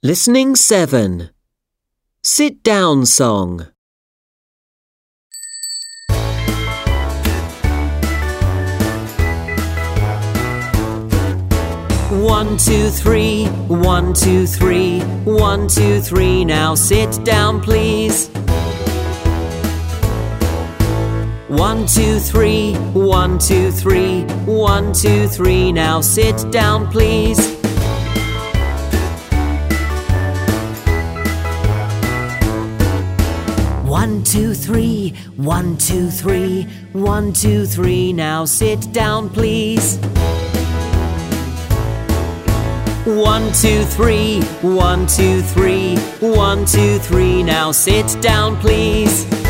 Listening 7. Sit down song. 1, 2, 3, 1, 2, 3, 1, 2, 3. Now sit down, please. 1, 2, 3, 1, 2, 3, 1, 2, 3. Now sit down, please. 1, 2, 3, 1, 2, 3, 1, 2, 3. Now sit down, please. 1, 2, 3, 1, 2, 3, 1, 2, 3. Now sit down, please.